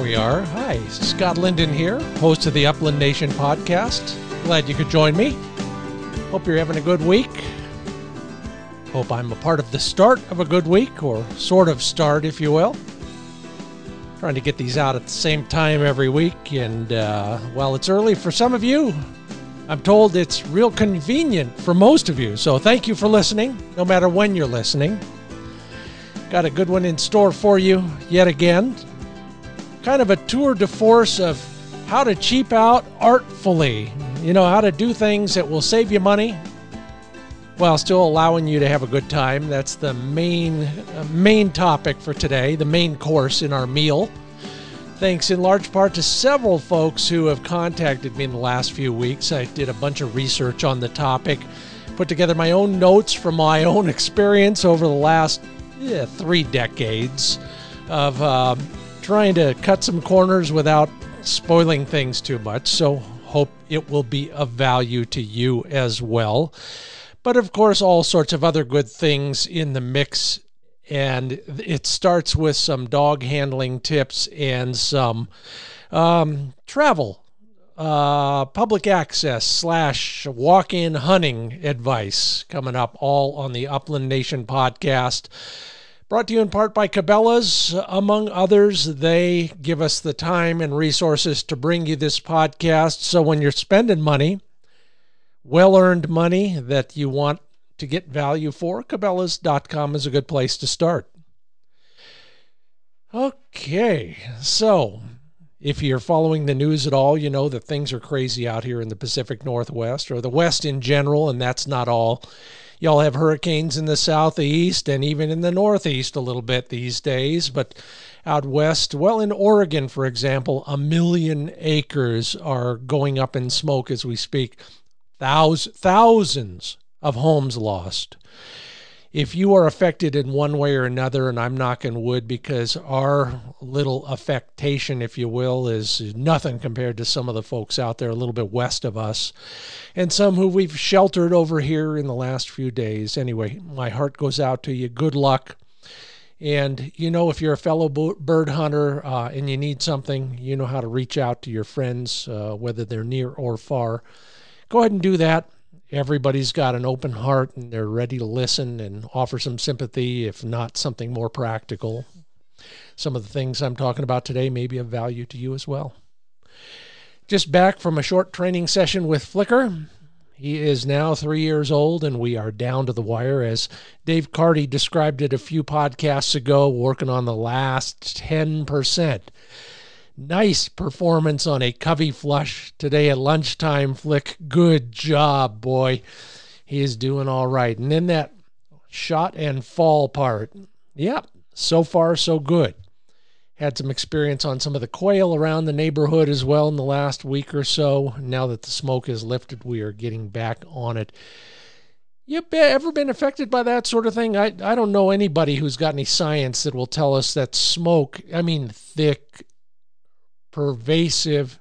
we are. Hi, Scott Linden here, host of the Upland Nation podcast. Glad you could join me. Hope you're having a good week. Hope I'm a part of the start of a good week, or sort of start, if you will. Trying to get these out at the same time every week, and while it's early for some of you, I'm told it's real convenient for most of you. So thank you for listening, no matter when you're listening. Got a good one in store for you yet again. Kind of a tour de force of how to cheap out artfully. You know, how to do things that will save you money while still allowing you to have a good time. That's the main topic for today, the main course in our meal. Thanks in large part to several folks who have contacted me in the last few weeks. I did a bunch of research on the topic, put together my own notes from my own experience over the last 3 decades of trying to cut some corners without spoiling things too much. So hope it will be of value to you as well. But of course, all sorts of other good things in the mix. And it starts with some dog handling tips and some travel, public access / walk-in hunting advice coming up, all on the Upland Nation podcast. Brought to you in part by Cabela's, among others. They give us the time and resources to bring you this podcast. So when you're spending money, well-earned money that you want to get value for, Cabela's.com is a good place to start. Okay, so if you're following the news at all, you know that things are crazy out here in the Pacific Northwest, or the West in general, and that's not all. Y'all have hurricanes in the southeast and even in the northeast a little bit these days, but out west, well, in Oregon, for example, 1 million acres are going up in smoke as we speak. Thousands of homes lost. If you are affected in one way or another, and I'm knocking wood because our little affectation, if you will, is nothing compared to some of the folks out there a little bit west of us, and some who we've sheltered over here in the last few days. Anyway, my heart goes out to you. Good luck. And, you know, if you're a fellow bird hunter and you need something, you know how to reach out to your friends, whether they're near or far. Go ahead and do that. Everybody's got an open heart and they're ready to listen and offer some sympathy, if not something more practical. Some of the things I'm talking about today may be of value to you as well. Just back from a short training session with Flicker. He is now 3 years old and we are down to the wire, as Dave Carty described it a few podcasts ago, working on the last 10%. Nice performance on a covey flush today at lunchtime, Flick. Good job, boy. He is doing all right. And then that shot and fall part. Yep, so far so good. Had some experience on some of the quail around the neighborhood as well in the last week or so. Now that the smoke is lifted, we are getting back on it. You ever been affected by that sort of thing? I don't know anybody who's got any science that will tell us that smoke, thick, pervasive,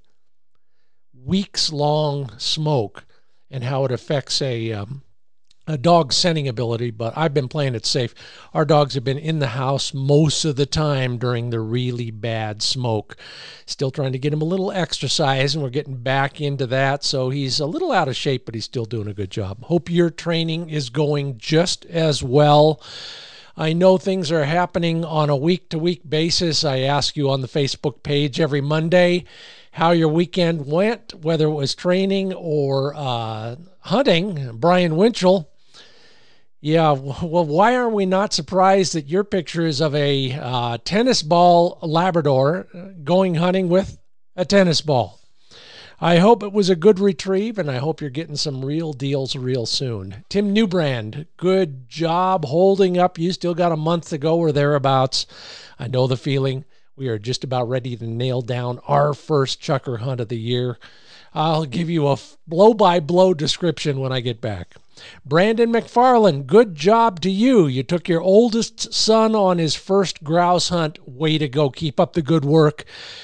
weeks-long smoke and how it affects a dog's scenting ability, but I've been playing it safe. Our dogs have been in the house most of the time during the really bad smoke. Still trying to get him a little exercise, and we're getting back into that, so he's a little out of shape, but he's still doing a good job. Hope your training is going just as well. I know things are happening on a week-to-week basis. I ask you on the Facebook page every Monday how your weekend went, whether it was training or hunting. Brian Winchell, yeah, well, why are we not surprised that your picture is of a tennis ball Labrador going hunting with a tennis ball? I hope it was a good retrieve, and I hope you're getting some real deals real soon. Tim Newbrand, good job holding up. You still got a month to go or thereabouts. I know the feeling. We are just about ready to nail down our first chucker hunt of the year. I'll give you a blow-by-blow description when I get back. Brandon McFarland, good job to you. You took your oldest son on his first grouse hunt. Way to go. Keep up the good work.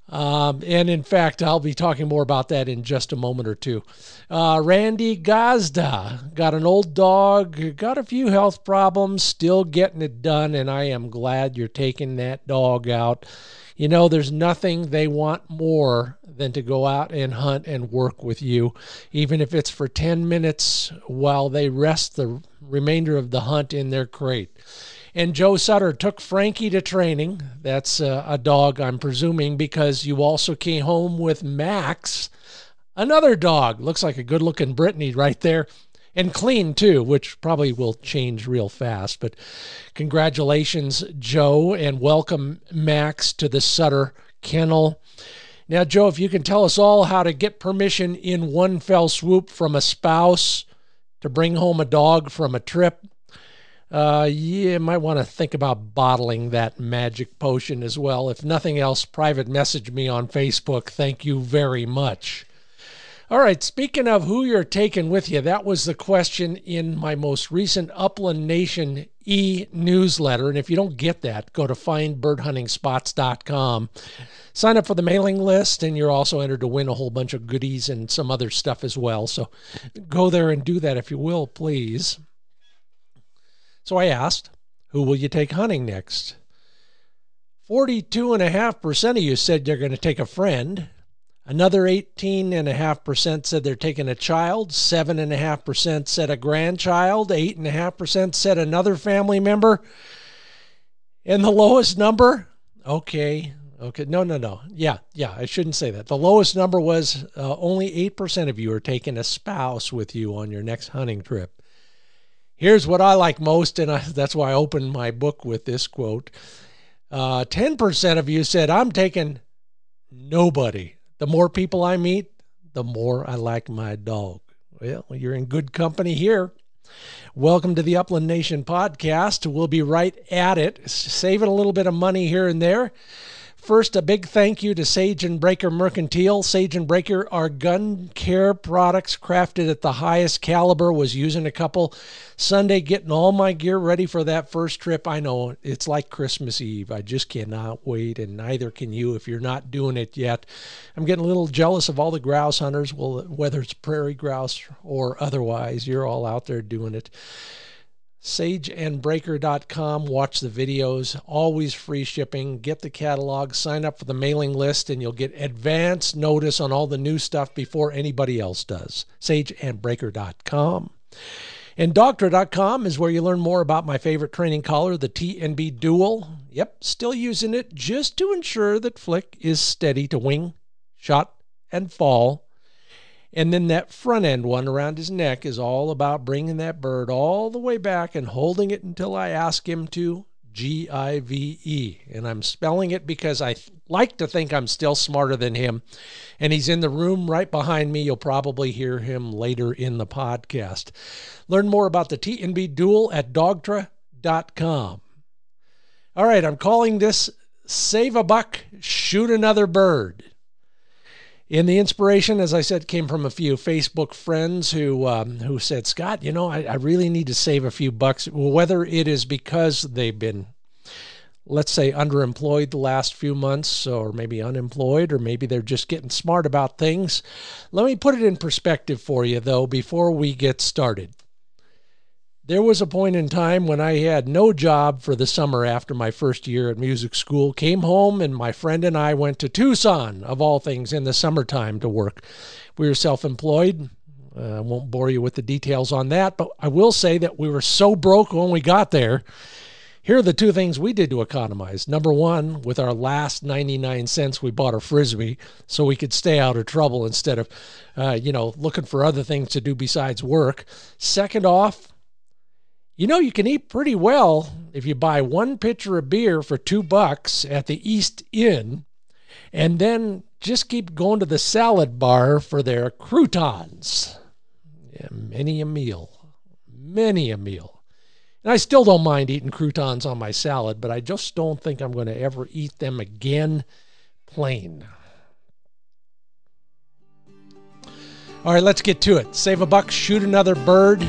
And in fact, I'll be talking more about that in just a moment or two. Randy Gazda got an old dog, got a few health problems, still getting it done, and I am glad you're taking that dog out. You know, there's nothing they want more than to go out and hunt and work with you, even if it's for 10 minutes while they rest the remainder of the hunt in their crate. And Joe Sutter took Frankie to training. That's a dog, I'm presuming, because you also came home with Max, another dog. Looks like a good-looking Brittany right there. And clean, too, which probably will change real fast. But congratulations, Joe, and welcome Max to the Sutter Kennel. Now, Joe, if you can tell us all how to get permission in one fell swoop from a spouse to bring home a dog from a trip, you might want to think about bottling that magic potion as well. If nothing else, private message me on Facebook. Thank you very much. All right, speaking of who you're taking with you, that was the question in my most recent Upland Nation e-newsletter. And if you don't get that, go to findbirdhuntingspots.com. Sign up for the mailing list, and you're also entered to win a whole bunch of goodies and some other stuff as well. So go there and do that if you will, please. So I asked, who will you take hunting next? 42.5% of you said you're going to take a friend. Another 18.5% said they're taking a child. 7.5% said a grandchild. 8.5% said another family member. And the lowest number, okay, no. Yeah, I shouldn't say that. The lowest number was only 8% of you are taking a spouse with you on your next hunting trip. Here's what I like most, and that's why I opened my book with this quote. 10% of you said, I'm taking nobody. The more people I meet, the more I like my dog. Well, you're in good company here. Welcome to the Upland Nation podcast. We'll be right at it, saving a little bit of money here and there. First, a big thank you to Sage and Breaker Mercantile. Sage and Breaker are gun care products crafted at the highest caliber. Was using a couple Sunday, getting all my gear ready for that first trip. I know it's like Christmas Eve. I just cannot wait, and neither can you if you're not doing it yet. I'm getting a little jealous of all the grouse hunters, well, whether it's prairie grouse or otherwise. You're all out there doing it. SageandBreaker.com. Watch the videos. Always free shipping. Get the catalog. Sign up for the mailing list, and you'll get advance notice on all the new stuff before anybody else does. SageandBreaker.com. And Doctra.com is where you learn more about my favorite training collar, the T&B Dual. Yep, still using it just to ensure that Flick is steady to wing, shot, and fall. And then that front end one around his neck is all about bringing that bird all the way back and holding it until I ask him to, G-I-V-E. And I'm spelling it because I like to think I'm still smarter than him. And he's in the room right behind me. You'll probably hear him later in the podcast. Learn more about the T&B Dual at Dogtra.com. All right, I'm calling this Save a Buck, Shoot Another Bird. And the inspiration, as I said, came from a few Facebook friends who said, Scott, you know, I really need to save a few bucks, whether it is because they've been, let's say, underemployed the last few months, or maybe unemployed, or maybe they're just getting smart about things. Let me put it in perspective for you, though, before we get started. There was a point in time when I had no job for the summer after my first year at music school, came home, and my friend and I went to Tucson, of all things, in the summertime to work. We were self-employed. I won't bore you with the details on that, but I will say that we were so broke when we got there. Here are the two things we did to economize. Number one, with our last 99 cents, we bought a Frisbee so we could stay out of trouble instead of, looking for other things to do besides work. Second off, you know, you can eat pretty well if you buy one pitcher of beer for $2 at the East Inn, and then just keep going to the salad bar for their croutons. Yeah, many a meal. And I still don't mind eating croutons on my salad, but I just don't think I'm going to ever eat them again plain. All right, let's get to it. Save a buck, shoot another bird.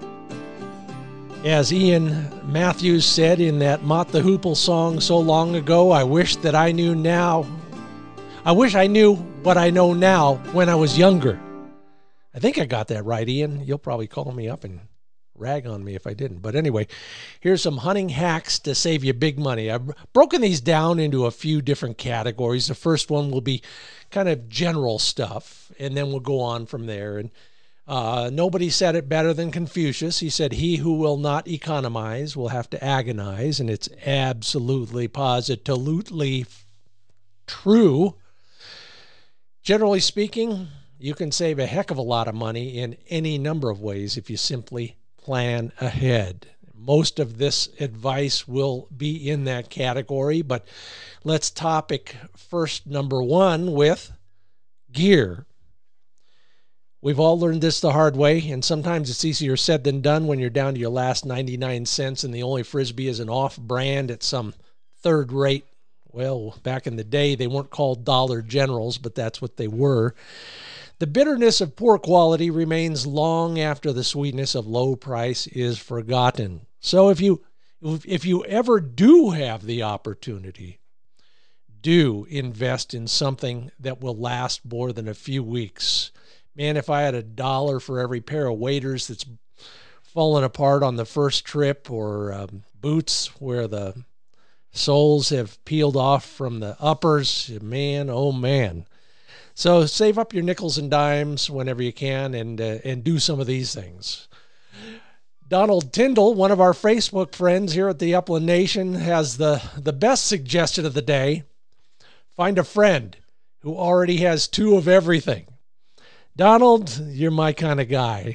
As Ian Matthews said in that Mott the Hoople song so long ago, I wish that I knew now. I wish I knew what I know now when I was younger. I think I got that right, Ian. You'll probably call me up and rag on me if I didn't. But anyway, here's some hunting hacks to save you big money. I've broken these down into a few different categories. The first one will be kind of general stuff, and then we'll go on from there. And nobody said it better than Confucius. He said, "He who will not economize will have to agonize," and it's absolutely, positively true. Generally speaking, you can save a heck of a lot of money in any number of ways if you simply plan ahead. Most of this advice will be in that category, but let's topic first, number one, with gear. We've all learned this the hard way, and sometimes it's easier said than done when you're down to your last 99 cents and the only Frisbee is an off-brand at some third-rate. Well, back in the day, they weren't called Dollar Generals, but that's what they were. The bitterness of poor quality remains long after the sweetness of low price is forgotten. So if you ever do have the opportunity, do invest in something that will last more than a few weeks. Man, if I had $1 for every pair of waders that's fallen apart on the first trip, or boots where the soles have peeled off from the uppers, man, oh man. So save up your nickels and dimes whenever you can, and do some of these things. Donald Tyndall, one of our Facebook friends here at the Upland Nation, has the best suggestion of the day. Find a friend who already has two of everything. Donald, you're my kind of guy.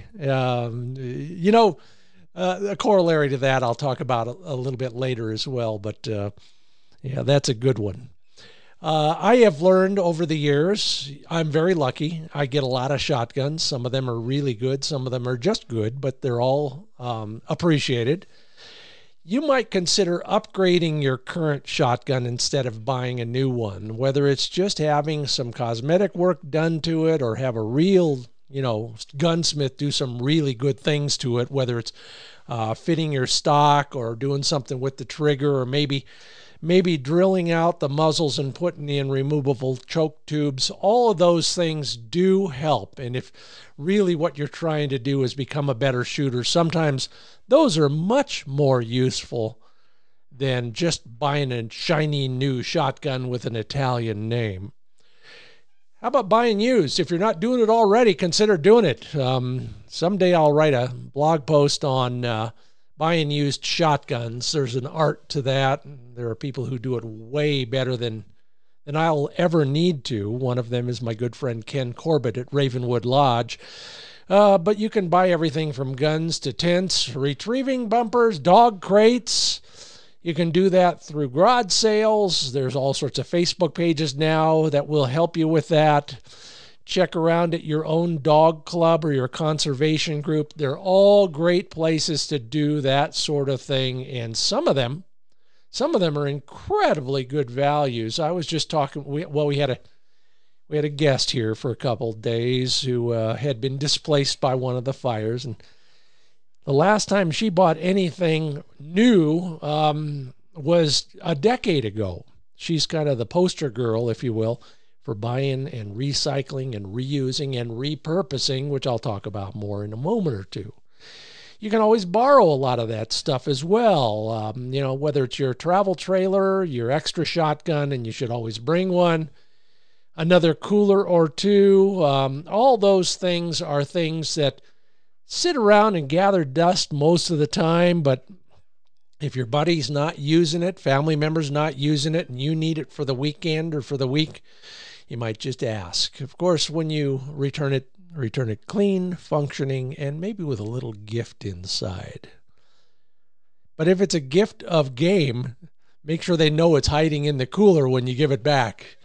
A corollary to that I'll talk about a little bit later as well, but yeah, that's a good one. I have learned over the years, I'm very lucky. I get a lot of shotguns. Some of them are really good. Some of them are just good, but they're all appreciated. You might consider upgrading your current shotgun instead of buying a new one, whether it's just having some cosmetic work done to it or have a real, gunsmith do some really good things to it, whether it's fitting your stock or doing something with the trigger, or maybe drilling out the muzzles and putting in removable choke tubes. All of those things do help. And if really what you're trying to do is become a better shooter, sometimes those are much more useful than just buying a shiny new shotgun with an Italian name. How about buying used? If you're not doing it already, consider doing it. Someday I'll write a blog post on buying used shotguns. There's an art to that. There are people who do it way better than I'll ever need to. One of them is my good friend Ken Corbett at Ravenwood Lodge. But you can buy everything from guns to tents, retrieving bumpers, dog crates. You can do that through garage sales. There's all sorts of Facebook pages now that will help you with that. Check around at your own dog club or your conservation group. They're all great places to do that sort of thing. And some of them are incredibly good values. I was just talking, we had a guest here for a couple of days who had been displaced by one of the fires. And the last time she bought anything new was a decade ago. She's kind of the poster girl, if you will, for buying and recycling and reusing and repurposing, which I'll talk about more in a moment or two. You can always borrow a lot of that stuff as well. Whether it's your travel trailer, your extra shotgun, and you should always bring one, another cooler or two. All those things are things that sit around and gather dust most of the time, but if your buddy's not using it, family member's not using it, and you need it for the weekend or for the week, you might just ask. Of course, when you return it clean, functioning, and maybe with a little gift inside. But if it's a gift of game, make sure they know it's hiding in the cooler when you give it back.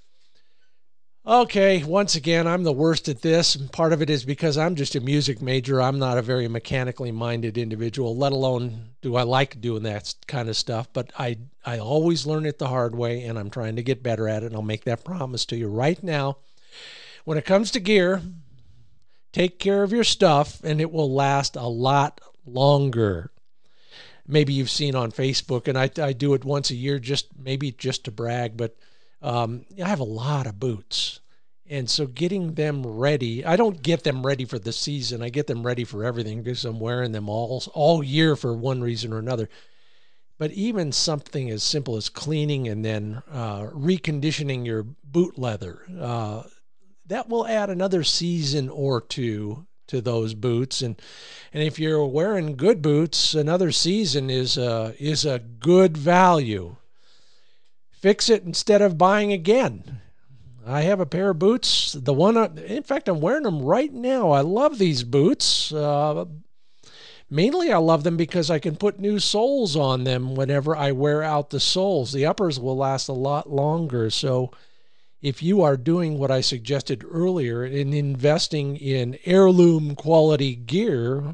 Okay, once again, I'm the worst at this. Part of it is because I'm just a music major. I'm not a very mechanically minded individual, let alone do I like doing that kind of stuff. But I always learn it the hard way, and I'm trying to get better at it, and I'll make that promise to you right now. When it comes to gear, take care of your stuff, and it will last a lot longer. Maybe you've seen on Facebook, and I do it once a year, just to brag, but I have a lot of boots. And so getting them ready, I don't get them ready for the season. I get them ready for everything because I'm wearing them all year for one reason or another. But even something as simple as cleaning and then reconditioning your boot leather, that will add another season or two to those boots. And if you're wearing good boots, another season is a good value. Fix it instead of buying again. I have a pair of boots. In fact, I'm wearing them right now. I love these boots. Mainly I love them because I can put new soles on them whenever I wear out the soles. The uppers will last a lot longer. So if you are doing what I suggested earlier in investing in heirloom quality gear,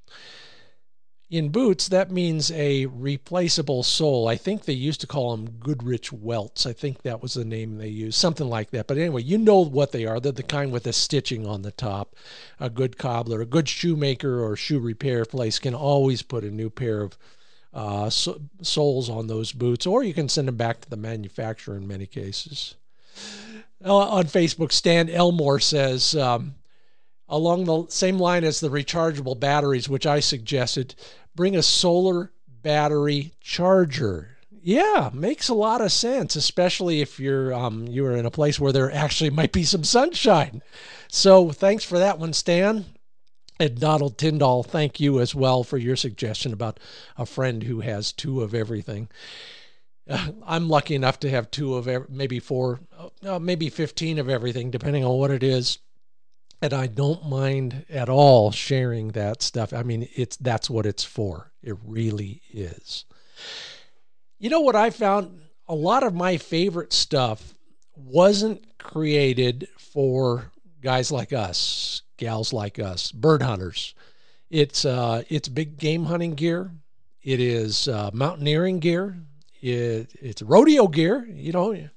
in boots, that means a replaceable sole. I think they used to call them Goodrich welts. I think that was the name they used, something like that. But anyway, you know what they are. They're the kind with the stitching on the top. A good cobbler, a good shoemaker or shoe repair place can always put a new pair of soles on those boots, or you can send them back to the manufacturer in many cases. On Facebook, Stan Elmore says, along the same line as the rechargeable batteries, which I suggested, bring a solar battery charger. Yeah, makes a lot of sense, especially if you're in a place where there actually might be some sunshine. So thanks for that one, Stan. And Donald Tyndall, thank you as well for your suggestion about a friend who has two of everything. I'm lucky enough to have two of maybe four, maybe 15 of everything, depending on what it is. And I don't mind at all sharing that stuff. I mean, that's what it's for. It really is. You know what I found? A lot of my favorite stuff wasn't created for guys like us, gals like us, bird hunters. It's big game hunting gear. It is mountaineering gear. It's rodeo gear. You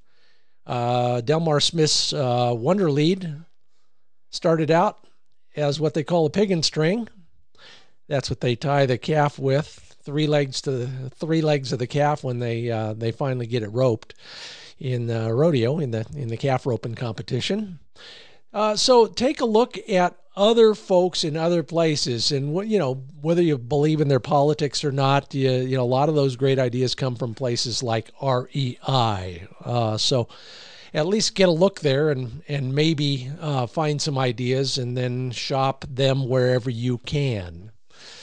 know, Delmar Smith's Wonder Lead started out as what they call a pig and string. That's what they tie the calf with, three legs of the calf when they finally get it roped in rodeo in the calf roping competition. So take a look at other folks in other places, and whether you believe in their politics or not, a lot of those great ideas come from places like REI. So at least get a look there and maybe find some ideas and then shop them wherever you can.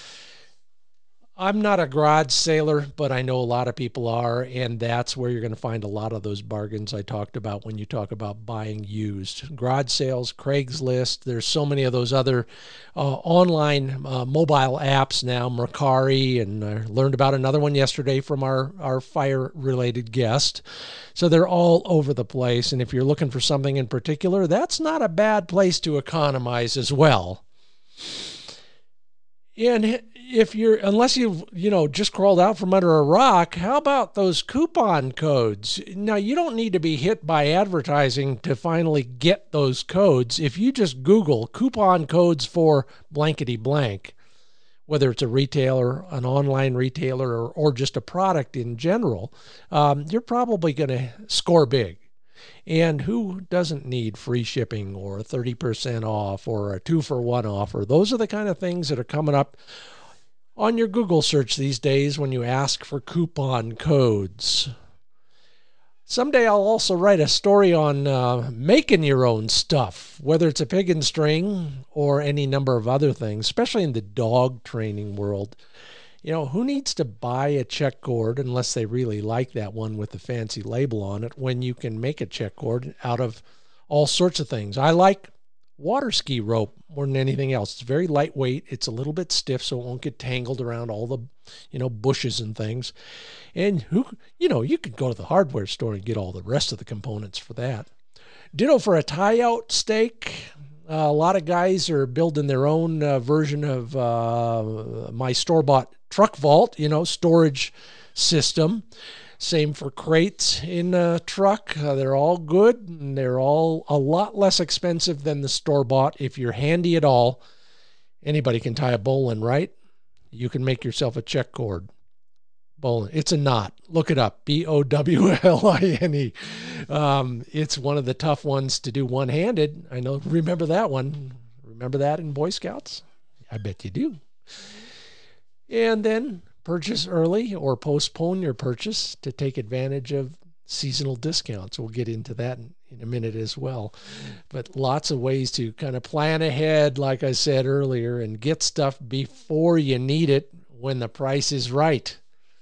I'm not a garage sailor, but I know a lot of people are, and that's where you're going to find a lot of those bargains I talked about when you talk about buying used. Garage sales, Craigslist, there's so many of those other online mobile apps now, Mercari, and I learned about another one yesterday from our fire-related guest. So they're all over the place, and if you're looking for something in particular, that's not a bad place to economize as well. And unless you've just crawled out from under a rock, how about those coupon codes? Now, you don't need to be hit by advertising to finally get those codes. If you just Google coupon codes for blankety blank, whether it's a retailer, an online retailer, or just a product in general, you're probably going to score big. And who doesn't need free shipping or 30% off or a 2-for-1 offer? Those are the kind of things that are coming up on your Google search these days when you ask for coupon codes. Someday I'll also write a story on making your own stuff, whether it's a pig and string or any number of other things, especially in the dog training world. Who needs to buy a check cord unless they really like that one with the fancy label on it when you can make a check cord out of all sorts of things? I like water ski rope more than anything else. It's very lightweight. It's a little bit stiff so it won't get tangled around all the, bushes and things. And you could go to the hardware store and get all the rest of the components for that. Ditto for a tie-out stake. A lot of guys are building their own version of my store-bought truck vault, storage system. Same for crates in a truck. They're all good, and they're all a lot less expensive than the store-bought. If you're handy at all, anybody can tie a bowline, right? You can make yourself a check cord. Bowline. It's a knot. Look it up. Bowline. It's one of the tough ones to do one-handed. I know. Remember that one. Remember that in Boy Scouts? I bet you do. And then purchase early or postpone your purchase to take advantage of seasonal discounts. We'll get into that in a minute as well. But lots of ways to kind of plan ahead, like I said earlier, and get stuff before you need it when the price is right.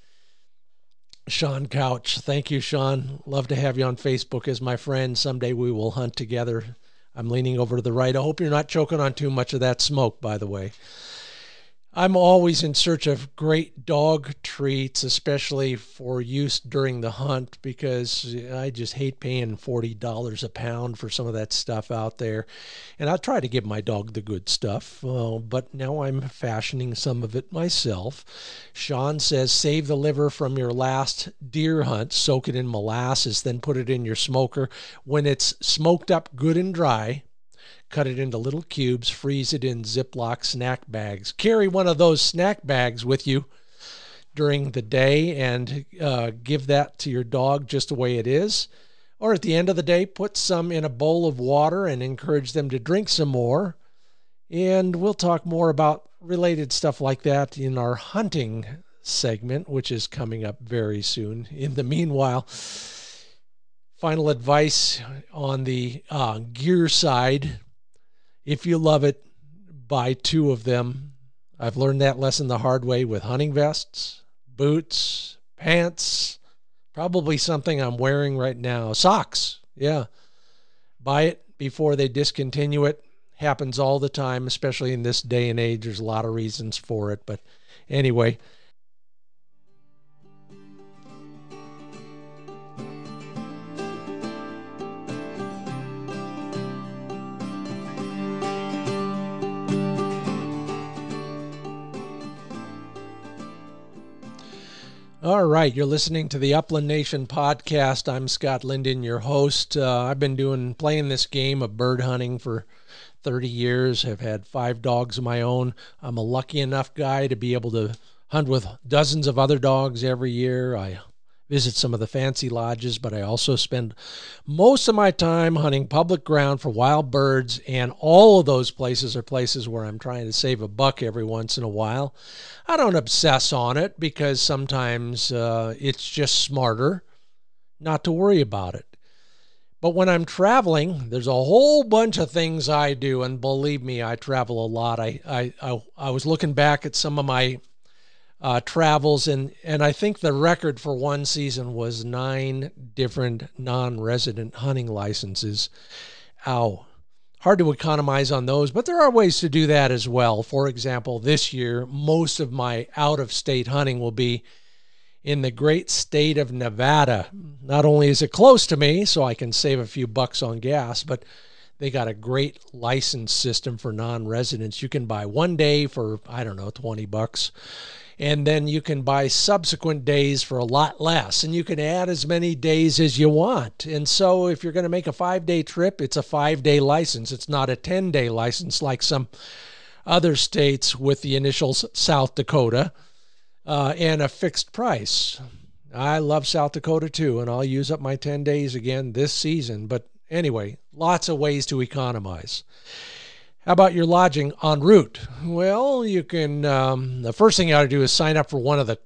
Sean Couch. Thank you, Sean. Love to have you on Facebook as my friend. Someday we will hunt together. I'm leaning over to the right. I hope you're not choking on too much of that smoke, by the way. I'm always in search of great dog treats, especially for use during the hunt, because I just hate paying $40 a pound for some of that stuff out there. And I try to give my dog the good stuff, but now I'm fashioning some of it myself. Sean says, save the liver from your last deer hunt, soak it in molasses, then put it in your smoker. When it's smoked up good and dry, cut it into little cubes, freeze it in Ziploc snack bags. Carry one of those snack bags with you during the day and give that to your dog just the way it is. Or at the end of the day, put some in a bowl of water and encourage them to drink some more. And we'll talk more about related stuff like that in our hunting segment, which is coming up very soon. In the meanwhile, final advice on the gear side. If you love it, buy 2 of them. I've learned that lesson the hard way with hunting vests, boots, pants, probably something I'm wearing right now. Socks, yeah. Buy it before they discontinue it. Happens all the time, especially in this day and age. There's a lot of reasons for it. But anyway, all right, you're listening to the Upland Nation podcast. I'm Scott Linden, your host. I've been playing this game of bird hunting for 30 years. I've had 5 dogs of my own. I'm a lucky enough guy to be able to hunt with dozens of other dogs every year. I visit some of the fancy lodges, but I also spend most of my time hunting public ground for wild birds, and all of those places are places where I'm trying to save a buck every once in a while. I don't obsess on it because sometimes it's just smarter not to worry about it. But when I'm traveling, there's a whole bunch of things I do, and believe me, I travel a lot. I was looking back at some of my travels, and I think the record for one season was 9 different non-resident hunting licenses. Ow. Hard to economize on those, but there are ways to do that as well. For example, this year, most of my out-of-state hunting will be in the great state of Nevada. Not only is it close to me, so I can save a few bucks on gas, but they got a great license system for non-residents. You can buy 1 day for, I don't know, $20. And then you can buy subsequent days for a lot less. And you can add as many days as you want. And so if you're going to make a 5-day trip, it's a 5-day license. It's not a 10-day license like some other states with the initials South Dakota and a fixed price. I love South Dakota too, and I'll use up my 10 days again this season. But anyway, lots of ways to economize. How about your lodging en route? Well, you can. The first thing you ought to do is sign up for one of the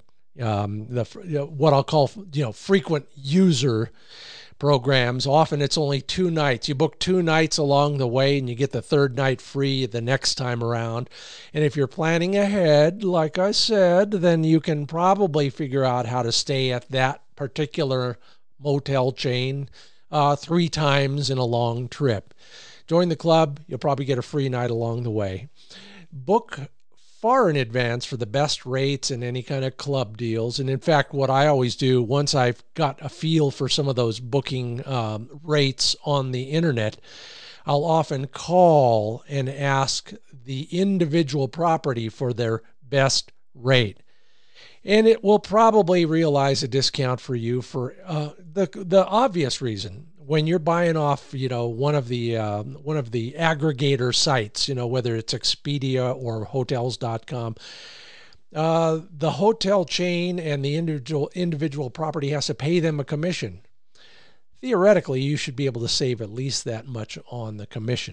what I'll call frequent user programs. Often it's only 2 nights. You book 2 nights along the way, and you get the 3rd night free the next time around. And if you're planning ahead, like I said, then you can probably figure out how to stay at that particular motel chain 3 times in a long trip. Join the club, you'll probably get a free night along the way. Book far in advance for the best rates and any kind of club deals. And in fact, what I always do, once I've got a feel for some of those booking rates on the internet, I'll often call and ask the individual property for their best rate. And it will probably realize a discount for you for the obvious reason. When you're buying off, one of the aggregator sites, whether it's Expedia or Hotels.com, The hotel chain and the individual property has to pay them a commission. Theoretically, you should be able to save at least that much on the commission.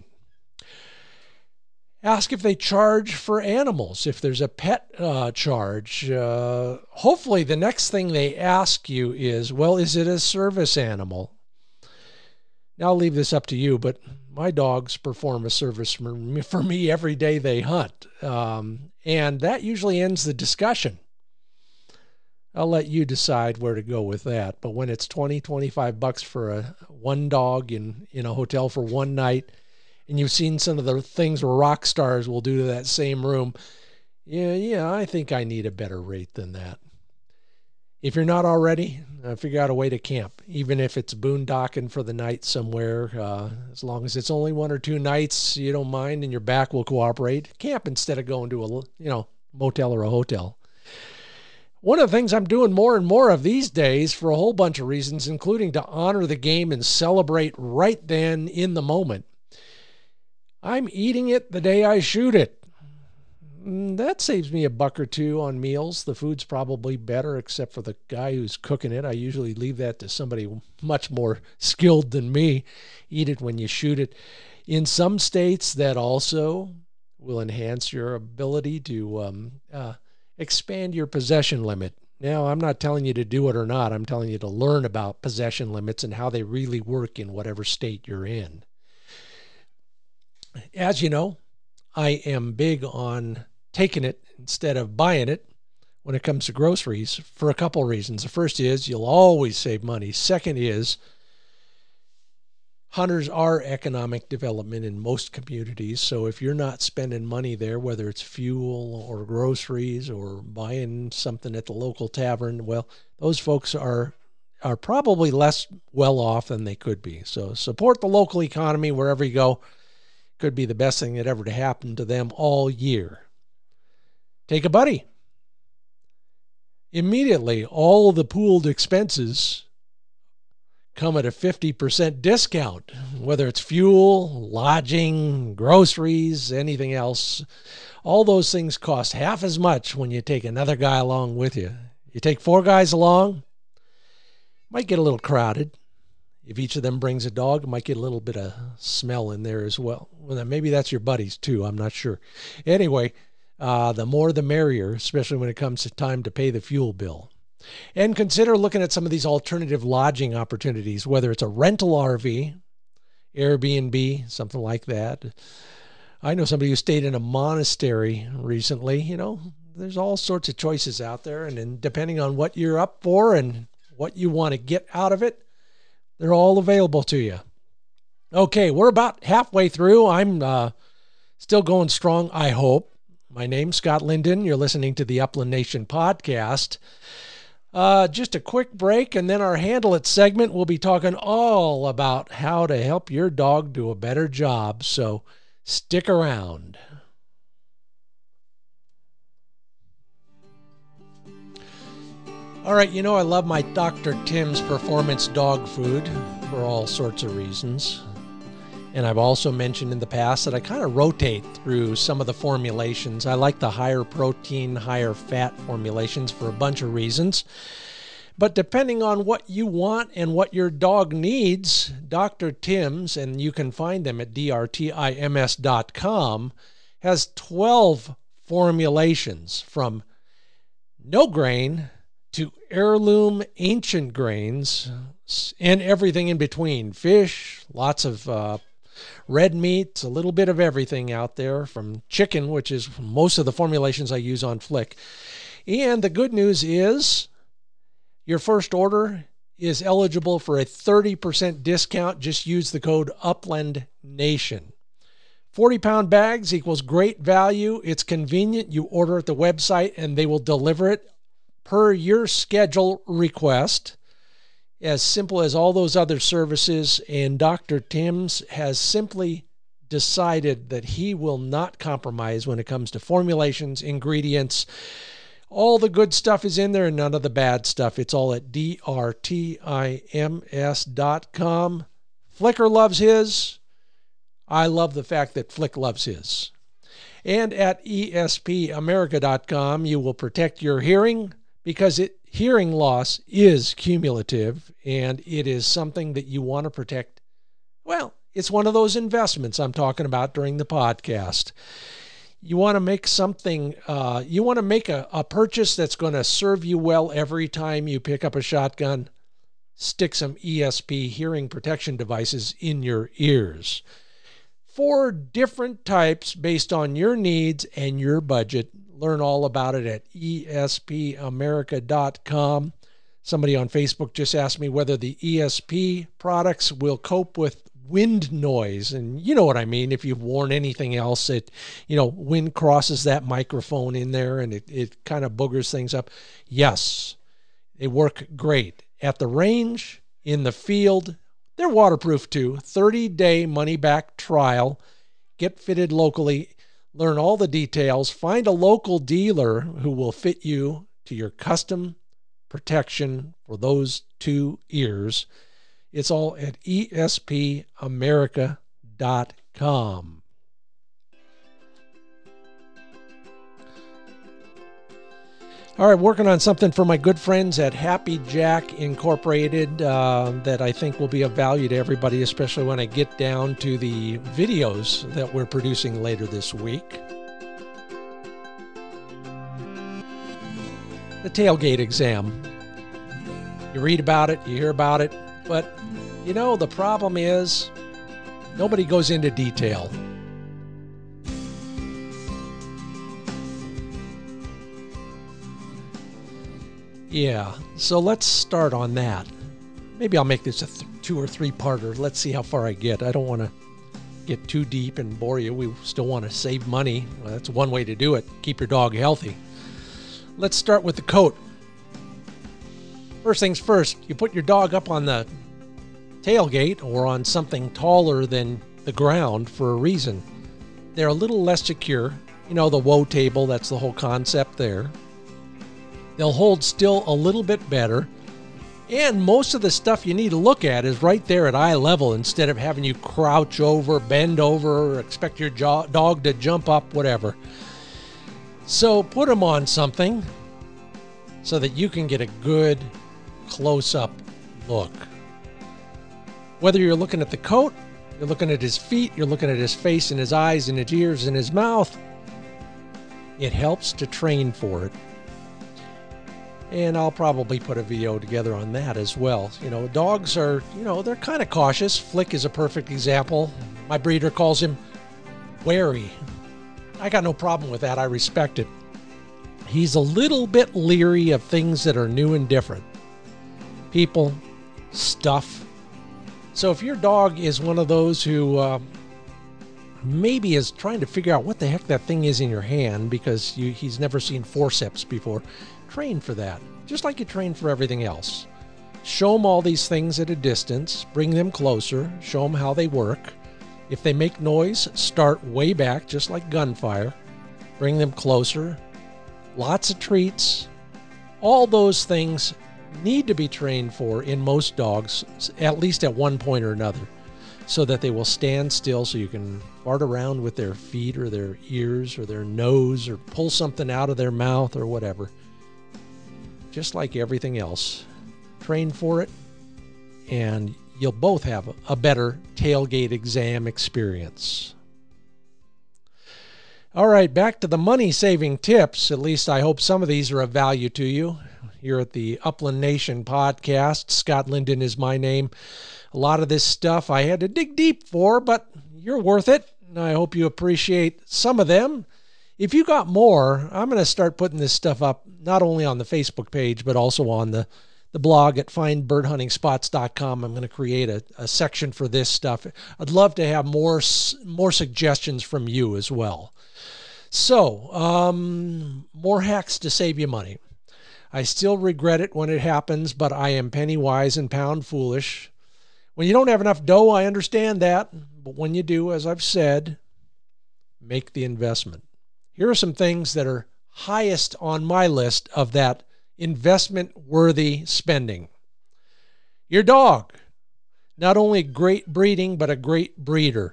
Ask if they charge for animals, if there's a pet charge. Hopefully, the next thing they ask you is, well, is it a service animal? Now, I'll leave this up to you, but my dogs perform a service for me every day they hunt. And that usually ends the discussion. I'll let you decide where to go with that. But when it's $20-25 for one dog in a hotel for one night, and you've seen some of the things rock stars will do to that same room, yeah, I think I need a better rate than that. If you're not already, figure out a way to camp, even if it's boondocking for the night somewhere. As long as it's only 1 or 2 nights, you don't mind, and your back will cooperate. Camp instead of going to a motel or a hotel. One of the things I'm doing more and more of these days for a whole bunch of reasons, including to honor the game and celebrate right then in the moment, I'm eating it the day I shoot it. That saves me $1 or $2 on meals. The food's probably better, except for the guy who's cooking it. I usually leave that to somebody much more skilled than me. Eat it when you shoot it. In some states, that also will enhance your ability to expand your possession limit. Now, I'm not telling you to do it or not. I'm telling you to learn about possession limits and how they really work in whatever state you're in. As you know, I am big on taking it instead of buying it when it comes to groceries for a couple of reasons. The first is you'll always save money. Second is hunters are economic development in most communities. So if you're not spending money there, whether it's fuel or groceries or buying something at the local tavern, well, those folks are probably less well off than they could be. So support the local economy wherever you go. Could be the best thing that ever to happen to them all year. Take a buddy. Immediately, all the pooled expenses come at a 50% discount, whether it's fuel, lodging, groceries, anything else. All those things cost half as much when you take another guy along with you. You take 4 guys along, might get a little crowded. If each of them brings a dog, it might get a little bit of smell in there as well. Well, maybe that's your buddies too. I'm not sure. Anyway, the more the merrier, especially when it comes to time to pay the fuel bill. And consider looking at some of these alternative lodging opportunities, whether it's a rental RV, Airbnb, something like that. I know somebody who stayed in a monastery recently. There's all sorts of choices out there. And then depending on what you're up for and what you want to get out of it, they're all available to you. Okay, we're about halfway through. I'm still going strong, I hope. My name's Scott Linden. You're listening to the Upland Nation podcast. Just a quick break, and then our Handle It segment, we'll be talking all about how to help your dog do a better job. So stick around. All right, I love my Dr. Tim's Performance dog food for all sorts of reasons. And I've also mentioned in the past that I kind of rotate through some of the formulations. I like the higher protein, higher fat formulations for a bunch of reasons. But depending on what you want and what your dog needs, Dr. Tim's, and you can find them at drtims.com, has 12 formulations from no grain to heirloom ancient grains and everything in between. Fish, lots of red meat, a little bit of everything out there, from chicken, which is most of the formulations I use on Flick. And the good news is your first order is eligible for a 30% discount. Just use the code UplandNation. 40-pound bags equals great value. It's convenient. You order at the website and they will deliver it per your schedule request. As simple as all those other services. And Dr. Tim's has simply decided that he will not compromise when it comes to formulations, ingredients. All the good stuff is in there and none of the bad stuff. It's all at drtims.com. Flicker loves his. I love the fact that Flick loves his. And at espamerica.com, you will protect your hearing because hearing loss is cumulative and it is something that you want to protect. Well, it's one of those investments I'm talking about during the podcast. You want to make something, you want to make a purchase that's going to serve you well every time you pick up a shotgun. Stick some ESP hearing protection devices in your ears. 4 different types based on your needs and your budget. Learn all about it at espamerica.com. Somebody on Facebook just asked me whether the ESP products will cope with wind noise. And you know what I mean. If you've worn anything else, wind crosses that microphone in there and it kind of boogers things up. Yes, they work great. At the range, in the field, they're waterproof too. 30-day money-back trial. Get fitted locally. Learn all the details. Find a local dealer who will fit you to your custom protection for those 2 ears. It's all at espamerica.com. All right, working on something for my good friends at Happy Jack Incorporated that I think will be of value to everybody, especially when I get down to the videos that we're producing later this week. The tailgate exam. You read about it, you hear about it, but the problem is nobody goes into detail. Yeah, so let's start on that. Maybe I'll make this a 2 or 3-parter. Let's see how far I get. I don't want to get too deep and bore you. We still want to save money. Well, that's one way to do it. Keep your dog healthy. Let's start with the coat. First things first, you put your dog up on the tailgate or on something taller than the ground for a reason. They're a little less secure. The woe table, that's the whole concept there. They'll hold still a little bit better. And most of the stuff you need to look at is right there at eye level instead of having you crouch over, bend over, or expect your dog to jump up, whatever. So put them on something so that you can get a good close-up look. Whether you're looking at the coat, you're looking at his feet, you're looking at his face and his eyes and his ears and his mouth, it helps to train for it. And I'll probably put a video together on that as well. Dogs are, they're kind of cautious. Flick is a perfect example. My breeder calls him wary. I got no problem with that. I respect it. He's a little bit leery of things that are new and different. People, stuff. So if your dog is one of those who maybe is trying to figure out what the heck that thing is in your hand because he's never seen forceps before, train for that, just like you train for everything else. Show them all these things at a distance, bring them closer, show them how they work. If they make noise, start way back, just like gunfire. Bring them closer. Lots of treats. All those things need to be trained for in most dogs, at least at one point or another, so that they will stand still so you can fart around with their feet or their ears or their nose or pull something out of their mouth or whatever. Just like everything else, train for it, and you'll both have a better tailgate exam experience. All right, back to the money-saving tips. At least I hope some of these are of value to you. Here at the Upland Nation podcast, Scott Linden is my name. A lot of this stuff I had to dig deep for, but you're worth it, and I hope you appreciate some of them. If you got more, I'm going to start putting this stuff up not only on the Facebook page, but also on the blog at findbirdhuntingspots.com. I'm going to create a section for this stuff. I'd love to have more suggestions from you as well. So, more hacks to save you money. I still regret it when it happens, but I am penny wise and pound foolish. When you don't have enough dough, I understand that. But when you do, as I've said, make the investment. Here are some things that are highest on my list of that investment-worthy spending. Your dog. Not only great breeding, but a great breeder.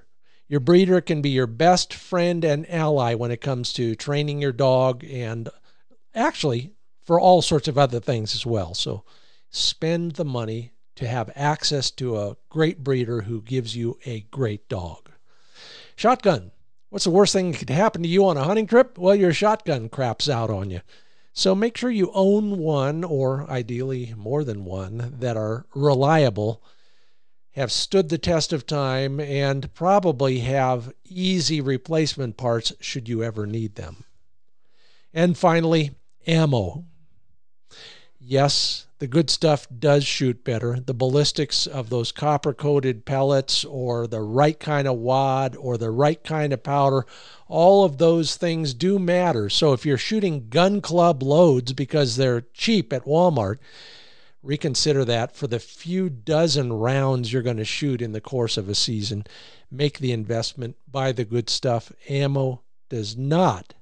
Your breeder can be your best friend and ally when it comes to training your dog and actually for all sorts of other things as well. So spend the money to have access to a great breeder who gives you a great dog. Shotgun. What's the worst thing that could happen to you on a hunting trip? Well, your shotgun craps out on you. So make sure you own one, or ideally more than one, that are reliable, have stood the test of time, and probably have easy replacement parts should you ever need them. And finally, ammo. Yes, the good stuff does shoot better. The ballistics of those copper-coated pellets or the right kind of wad or the right kind of powder, all of those things do matter. So if you're shooting gun club loads because they're cheap at Walmart, reconsider that for the few dozen rounds you're going to shoot in the course of a season. Make the investment, buy the good stuff. Ammo does not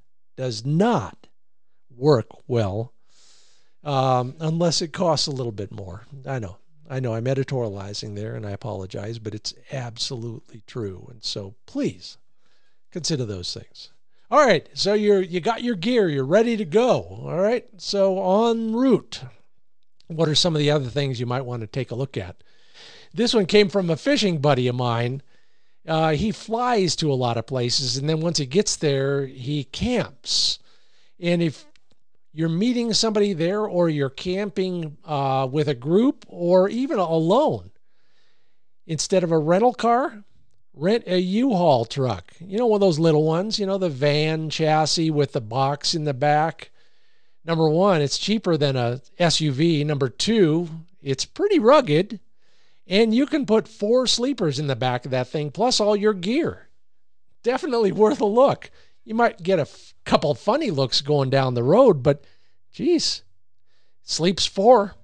work well unless it costs a little bit more. I know I'm editorializing there, and I apologize, but it's absolutely true. And so please consider those things. All right, so you got your gear, you're ready to go. All right, so en route. What are some of the other things you might want to take a look at? This one came from a fishing buddy of mine. He flies to a lot of places, and then once he gets there, he camps. And if you're meeting somebody there, or you're camping with a group, or even alone, instead of a rental car, rent a U-Haul truck. You know, one of those little ones, you know, the van chassis with the box in the back. Number one, it's cheaper than a SUV. Number two, it's pretty rugged, and you can put 4 sleepers in the back of that thing, plus all your gear. Definitely worth a look. You might get a couple funny looks going down the road, but geez, sleeps 4.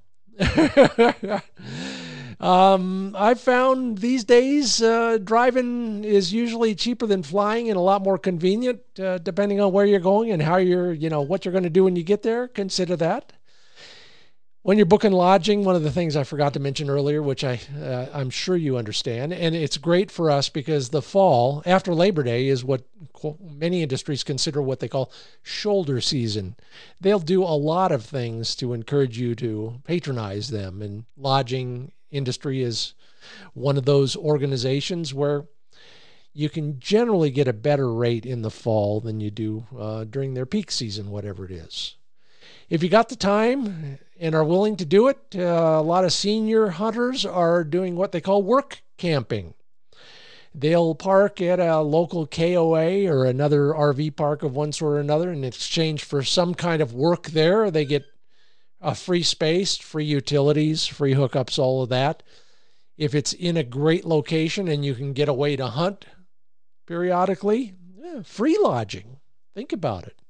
I've found these days driving is usually cheaper than flying and a lot more convenient, depending on where you're going and how what you're going to do when you get there. Consider that. When you're booking lodging, one of the things I forgot to mention earlier, which I'm sure you understand, and it's great for us because the fall, after Labor Day, is what many industries consider what they call shoulder season. They'll do a lot of things to encourage you to patronize them, and lodging industry is one of those organizations where you can generally get a better rate in the fall than you do during their peak season, whatever it is. If you got the time and are willing to do it, a lot of senior hunters are doing what they call work camping. They'll park at a local KOA or another RV park of one sort or another in exchange for some kind of work there. They get a free space, free utilities, free hookups, all of that. If it's in a great location and you can get away to hunt periodically, free lodging. Think about it.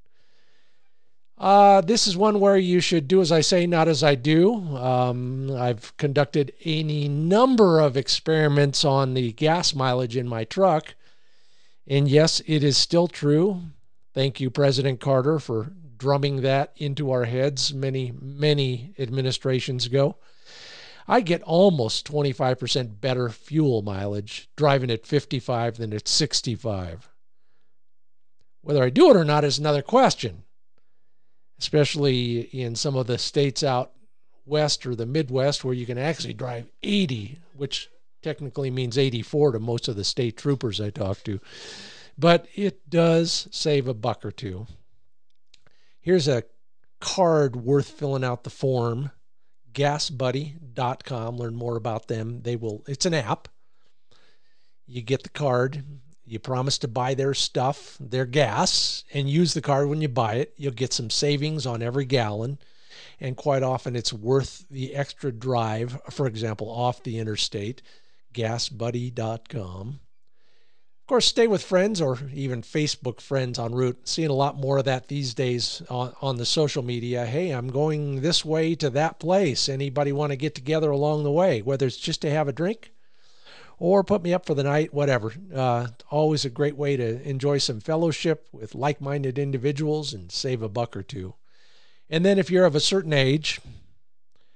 This is one where you should do as I say, not as I do. I've conducted any number of experiments on the gas mileage in my truck. And yes, it is still true. Thank you, President Carter, for drumming that into our heads many, many administrations ago. I get almost 25% better fuel mileage driving at 55 than at 65. Whether I do it or not is another question, especially in some of the states out west or the Midwest where you can actually drive 80, which technically means 84 to most of the state troopers I talk to. But it does save a buck or two. Here's a card worth filling out the form. GasBuddy.com. Learn more about them. It's an app. You get the card. You promise to buy their stuff, their gas, and use the card when you buy it. You'll get some savings on every gallon. And quite often it's worth the extra drive, for example, off the interstate. GasBuddy.com. Of course, stay with friends or even Facebook friends en route. Seeing a lot more of that these days on the social media. Hey, I'm going this way to that place. Anybody want to get together along the way, whether it's just to have a drink or put me up for the night, whatever. Always a great way to enjoy some fellowship with like-minded individuals and save a buck or two. And then if you're of a certain age,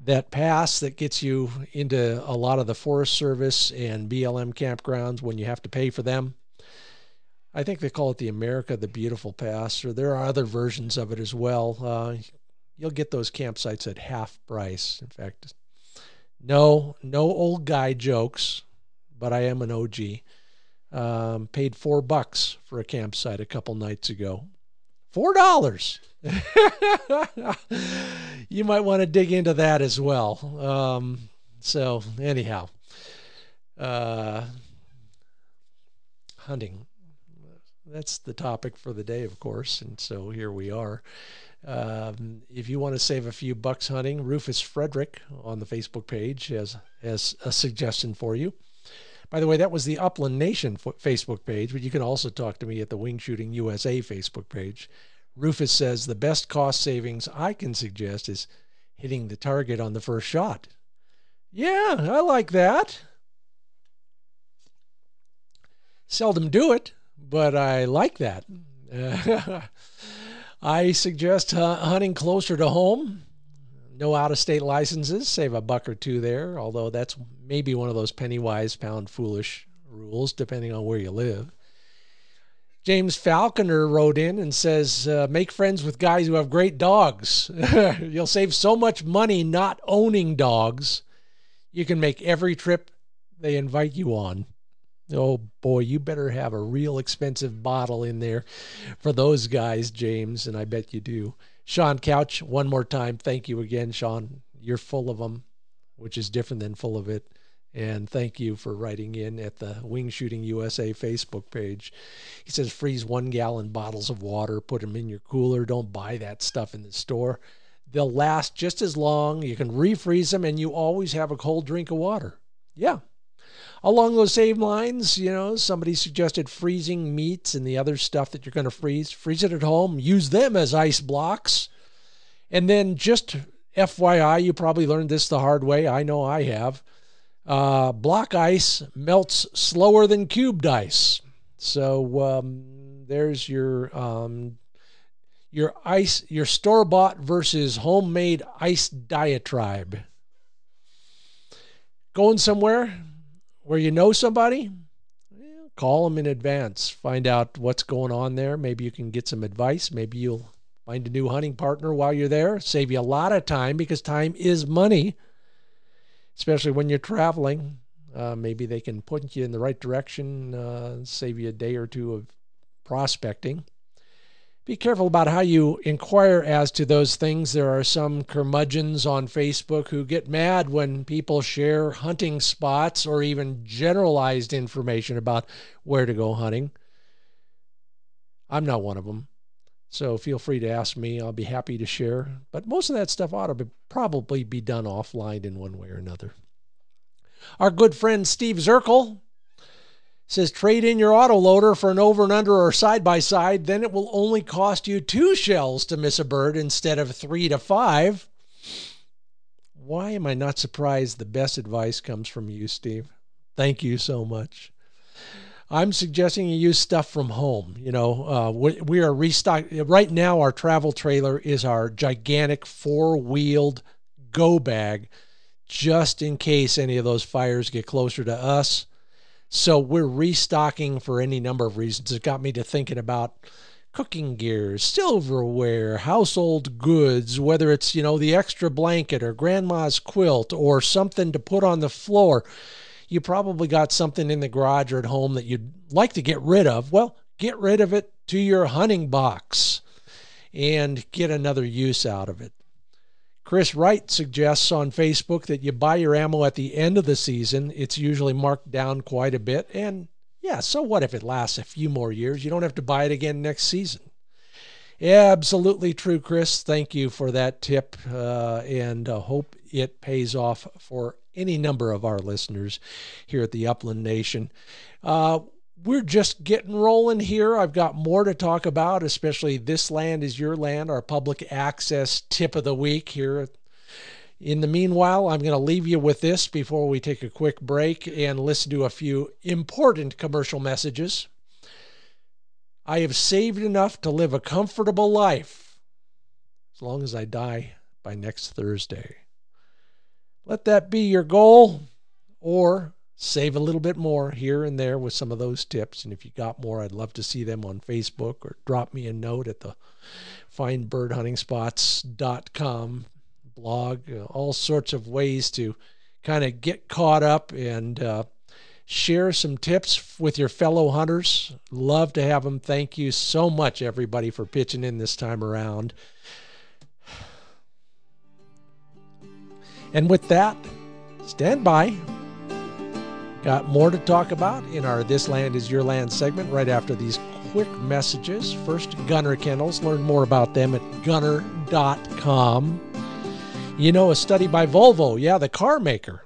that pass that gets you into a lot of the Forest Service and BLM campgrounds when you have to pay for them. I think they call it the America the Beautiful Pass, or there are other versions of it as well. You'll get those campsites at half price. In fact, no old guy jokes, but I am an OG. Paid $4 for a campsite a couple nights ago. $4. You might want to dig into that as well. So anyhow, hunting. That's the topic for the day, of course. And so here we are. If you want to save a few bucks hunting, Rufus Frederick on the Facebook page has a suggestion for you. By the way, that was the Upland Nation Facebook page, but you can also talk to me at the Wing Shooting USA Facebook page. Rufus says the best cost savings I can suggest is hitting the target on the first shot. Yeah, I like that. Seldom do it, but I like that. I suggest hunting closer to home. No out-of-state licenses. Save a buck or two there, although that's maybe one of those penny-wise, pound-foolish rules, depending on where you live. James Falconer wrote in and says, make friends with guys who have great dogs. You'll save so much money not owning dogs. You can make every trip they invite you on. Oh, boy, you better have a real expensive bottle in there for those guys, James, and I bet you do. Sean Couch, one more time, thank you again, Sean. You're full of them, which is different than full of it. And thank you for writing in at the Wing Shooting USA Facebook page. He says, freeze 1 gallon bottles of water, put them in your cooler. Don't buy that stuff in the store. They'll last just as long. You can refreeze them, and you always have a cold drink of water. Yeah. Along those same lines, somebody suggested freezing meats and the other stuff that you're going to freeze. Freeze it at home. Use them as ice blocks. And then just FYI, you probably learned this the hard way. I know I have. Block ice melts slower than cubed ice. So there's your ice, your store-bought versus homemade ice diatribe. Going somewhere where you know somebody? Call them in advance. Find out what's going on there. Maybe you can get some advice. Maybe you'll find a new hunting partner while you're there. Save you a lot of time, because time is money, especially when you're traveling. Maybe they can point you in the right direction, save you a day or two of prospecting. Be careful about how you inquire as to those things. There are some curmudgeons on Facebook who get mad when people share hunting spots or even generalized information about where to go hunting. I'm not one of them. So feel free to ask me. I'll be happy to share. But most of that stuff ought to probably be done offline in one way or another. Our good friend Steve Zirkle says, trade in your autoloader for an over and under or side by side. Then it will only cost you 2 shells to miss a bird instead of 3 to 5. Why am I not surprised the best advice comes from you, Steve? Thank you so much. I'm suggesting you use stuff from home. We are restocking. Right now, our travel trailer is our gigantic 4-wheeled go bag, just in case any of those fires get closer to us. So we're restocking for any number of reasons. It got me to thinking about cooking gear, silverware, household goods, whether it's, the extra blanket or grandma's quilt or something to put on the floor. You probably got something in the garage or at home that you'd like to get rid of. Well, get rid of it to your hunting box and get another use out of it. Chris Wright suggests on Facebook that you buy your ammo at the end of the season. It's usually marked down quite a bit. And yeah, so what if it lasts a few more years? You don't have to buy it again next season. Yeah, absolutely true, Chris. Thank you for that tip, and hope it pays off for any number of our listeners here at the Upland Nation. We're just getting rolling here. I've got more to talk about, especially This Land is Your Land, our public access tip of the week here. In the meanwhile, I'm going to leave you with this before we take a quick break and listen to a few important commercial messages. I have saved enough to live a comfortable life as long as I die by next Thursday. Let that be your goal, or save a little bit more here and there with some of those tips. And if you got more, I'd love to see them on Facebook, or drop me a note at the findbirdhuntingspots.com blog. All sorts of ways to kind of get caught up and share some tips with your fellow hunters. Love to have them. Thank you so much, everybody, for pitching in this time around. And with that, stand by. Got more to talk about in our This Land Is Your Land segment right after these quick messages. First, Gunner Kennels. Learn more about them at gunner.com. You know, a study by Volvo, the car maker,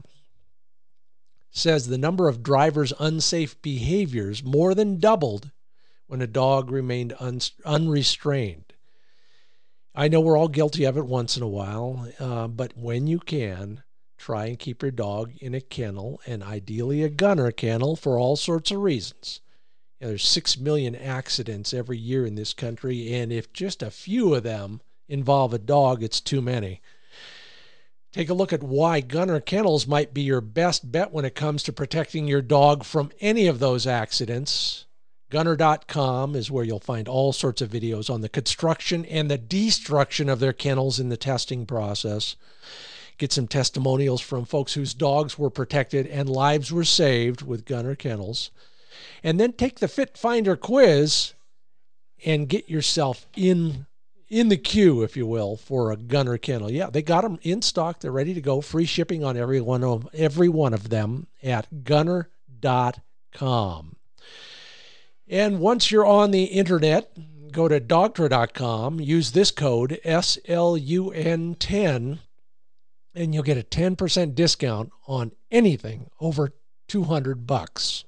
says the number of drivers' unsafe behaviors more than doubled when a dog remained unrestrained. I know we're all guilty of it once in a while, but when you can, try and keep your dog in a kennel, and ideally a gunner kennel, for all sorts of reasons. There's 6 million accidents every year in this country, and if just a few of them involve a dog, it's too many. Take a look at why gunner kennels might be your best bet when it comes to protecting your dog from any of those accidents. Gunner.com is where you'll find all sorts of videos on the construction and the destruction of their kennels in the testing process. Get some testimonials from folks whose dogs were protected and lives were saved with gunner kennels. And then take the Fit Finder quiz and get yourself in the queue, if you will, for a gunner kennel. They got them in stock. They're ready to go. Free shipping on every one of them at gunner.com. And once you're on the internet, go to Dogtra.com, use this code SLUN10, and you'll get a 10% discount on anything over $200.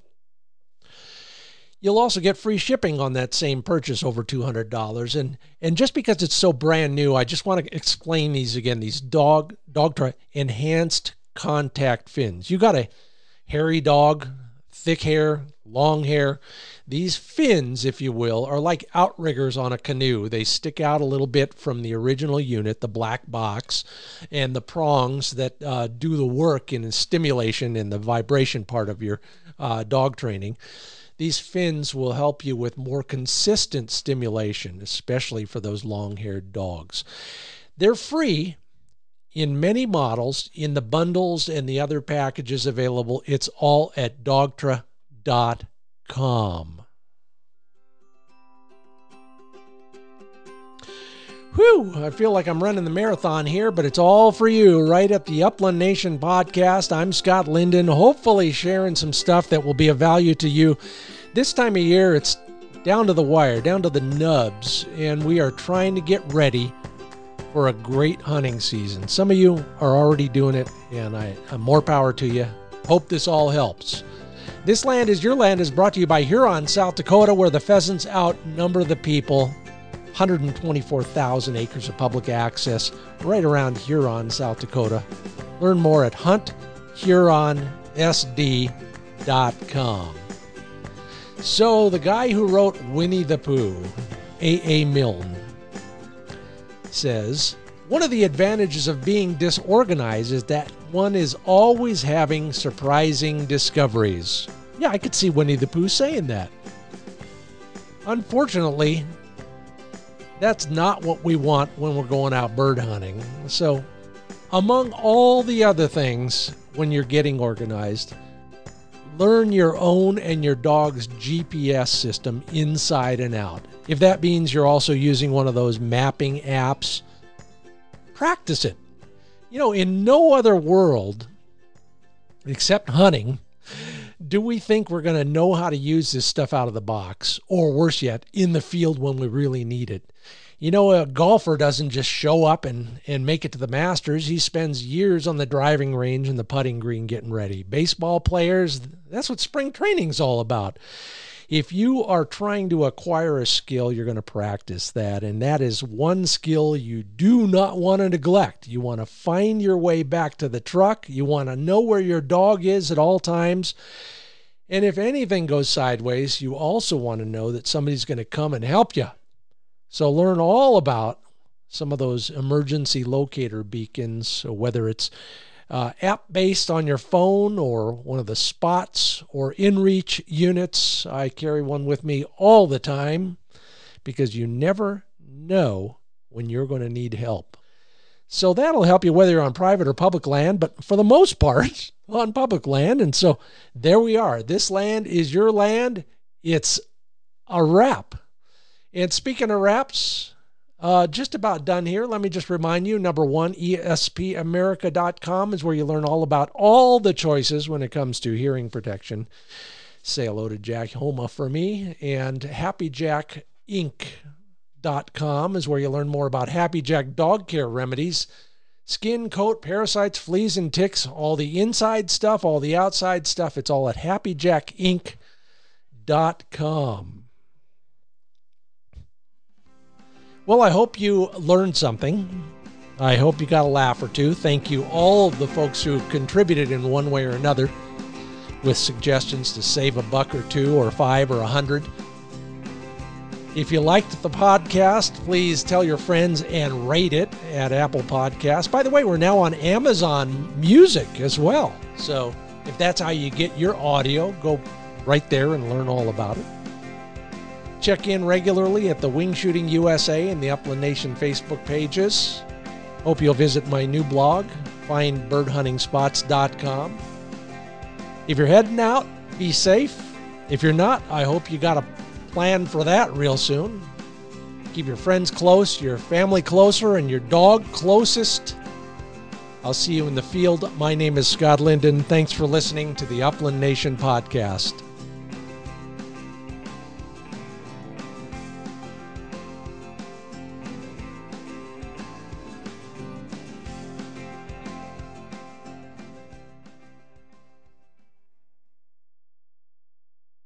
You'll also get free shipping on that same purchase over $200. And just because it's so brand new, I just want to explain these again. These Dogtra enhanced contact fins. You got a hairy dog, thick hair, long hair. These fins, if you will, are like outriggers on a canoe. They stick out a little bit from the original unit, the black box, and the prongs that do the work in the stimulation and the vibration part of your dog training. These fins will help you with more consistent stimulation, especially for those long-haired dogs. They're free in many models, in the bundles and the other packages available. It's all at Dogtra.com. Whew, I feel like I'm running the marathon here, but it's all for you right at the Upland Nation podcast. I'm Scott Linden, hopefully sharing some stuff that will be of value to you. This time of year, it's down to the wire, down to the nubs, and we are trying to get ready for a great hunting season. Some of you are already doing it, and I'm more power to you. Hope this all helps. This Land Is Your Land is brought to you by Huron, South Dakota, where the pheasants outnumber the people. 124,000 acres of public access right around Huron, South Dakota. Learn more at hunthuronsd.com. So the guy who wrote Winnie the Pooh, A.A. Milne, says, one of the advantages of being disorganized is that one is always having surprising discoveries. Yeah, I could see Winnie the Pooh saying that. Unfortunately, that's not what we want when we're going out bird hunting. So, among all the other things when you're getting organized, learn your own and your dog's GPS system inside and out. If that means you're also using one of those mapping apps, practice it. You know, in no other world, except hunting, do we think we're going to know how to use this stuff out of the box, or worse yet, in the field when we really need it. You know, a golfer doesn't just show up and make it to the Masters. He spends years on the driving range and the putting green getting ready. Baseball players, that's what spring training's all about. If you are trying to acquire a skill, you're going to practice that. And that is one skill you do not want to neglect. You want to find your way back to the truck. You want to know where your dog is at all times. And if anything goes sideways, you also want to know that somebody's going to come and help you. So learn all about some of those emergency locator beacons, whether it's app based on your phone or one of the Spots or InReach units. I carry one with me all the time because you never know when you're going to need help. So that'll help you whether you're on private or public land, but for the most part, on public land. And so there we are. This land is your land. It's a wrap. And speaking of wraps, just about done here. Let me just remind you, number one, espamerica.com is where you learn all about all the choices when it comes to hearing protection. Say hello to Jack Homa for me. And HappyJackInc.com is where you learn more about Happy Jack dog care remedies. Skin, coat, parasites, fleas, and ticks, all the inside stuff, all the outside stuff, it's all at HappyJackInc.com. Well, I hope you learned something. I hope you got a laugh or two. Thank you all of the folks who contributed in one way or another with suggestions to save a buck or two or $5 or $100. If you liked the podcast, please tell your friends and rate it at Apple Podcasts. By the way, we're now on Amazon Music as well. So if that's how you get your audio, go right there and learn all about it. Check in regularly at the Wing Shooting USA and the Upland Nation Facebook pages. Hope you'll visit my new blog, findbirdhuntingspots.com. If you're heading out, be safe. If you're not, I hope you got a plan for that real soon. Keep your friends close, your family closer, and your dog closest. I'll see you in the field. My name is Scott Linden. Thanks for listening to the Upland Nation Podcast.